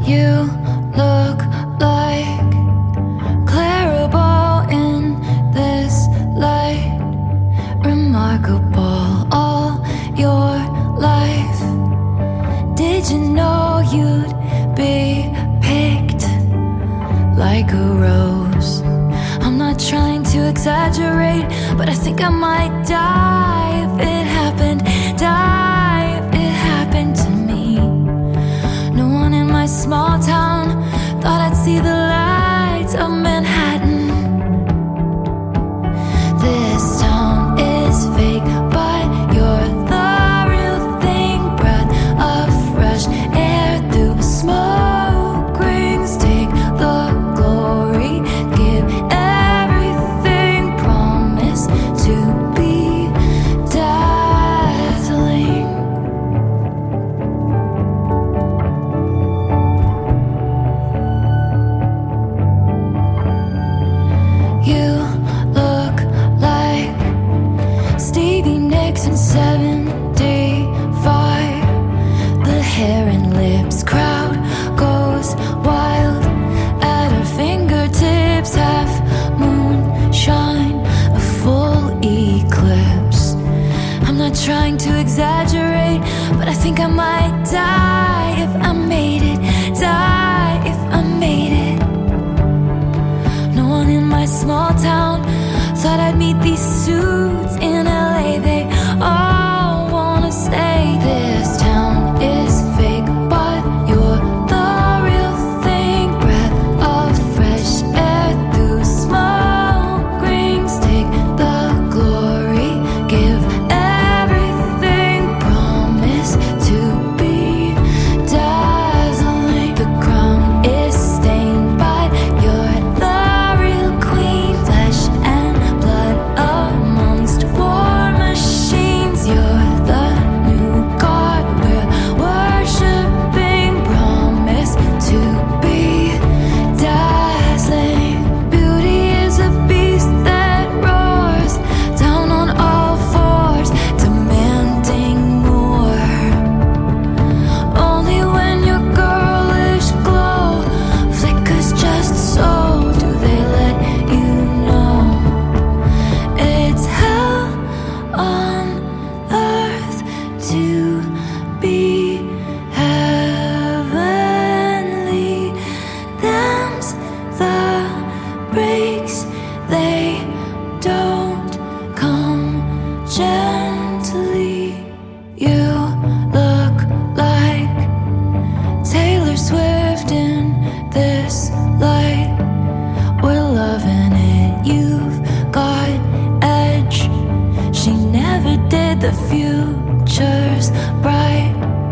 You look like Clarabelle in this light. Remarkable all your life. Did you know you'd be picked like a rose? I'm not trying to exaggerate, but I think I might die if it happened. Die if it happened to me. No one in my small town thought I'd see the lights of Manhattan. This town is fake, but you're the real thing. Breath of fresh air through smoke rings. Take the glory, give everything. Promise to be dazzling. You look like Stevie Nicks in 75. The hair and lips, crowd goes wild at her fingertips. Half moonshine, a full eclipse. I'm not trying to exaggerate, but I think I might die if I made it. Die if I made it. No one in my small town thought I'd meet these suits in LA. They all wanna say this town is fake, but you're the real thing. Breath of fresh air through smoke rings. Take the glory, give everything. Promise to be dazzling. The crown is stained, but you're the real queen. Flesh and blood amongst war machines. You're the new god we're worshipping. Promise to be dazzling. Beauty is a beast that roars down on all fours, demanding more. Only when your girlish glow flickers just so do they let you know it's hell on earth to be heavenly. Them's the breaks, they don't come gently. You look like Taylor Swift in this light. We're loving it, you've got edge. She never did, the future's bright.